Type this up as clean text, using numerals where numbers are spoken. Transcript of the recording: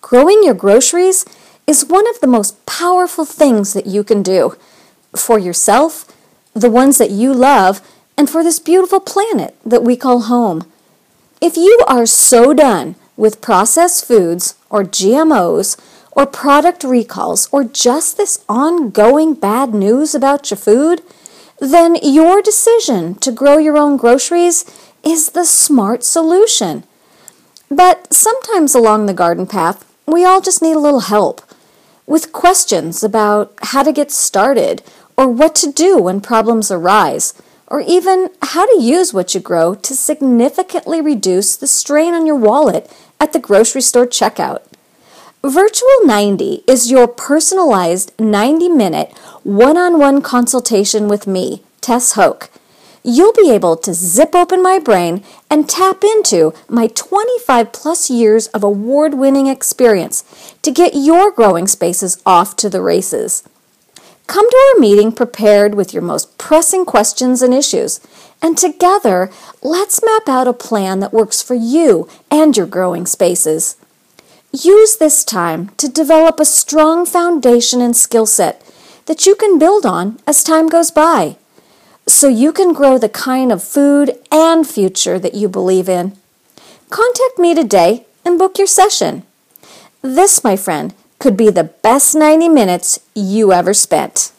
Growing your groceries is one of the most powerful things that you can do for yourself, the ones that you love, and for this beautiful planet that we call home. If you are so done with processed foods or GMOs or product recalls or just this ongoing bad news about your food, then your decision to grow your own groceries is the smart solution. But sometimes along the garden path, we all just need a little help with questions about how to get started or what to do when problems arise, or even how to use what you grow to significantly reduce the strain on your wallet at the grocery store checkout. Virtual 90 is your personalized 90-minute one-on-one consultation with me, Tess Hoke. You'll be able to zip open my brain and tap into my 25-plus years of award-winning experience to get your growing spaces off to the races. Come to our meeting prepared with your most pressing questions and issues, and together, let's map out a plan that works for you and your growing spaces. Use this time to develop a strong foundation and skill set that you can build on as time goes by, so you can grow the kind of food and future that you believe in. Contact me today and book your session. This, my friend, could be the best 90 minutes you ever spent.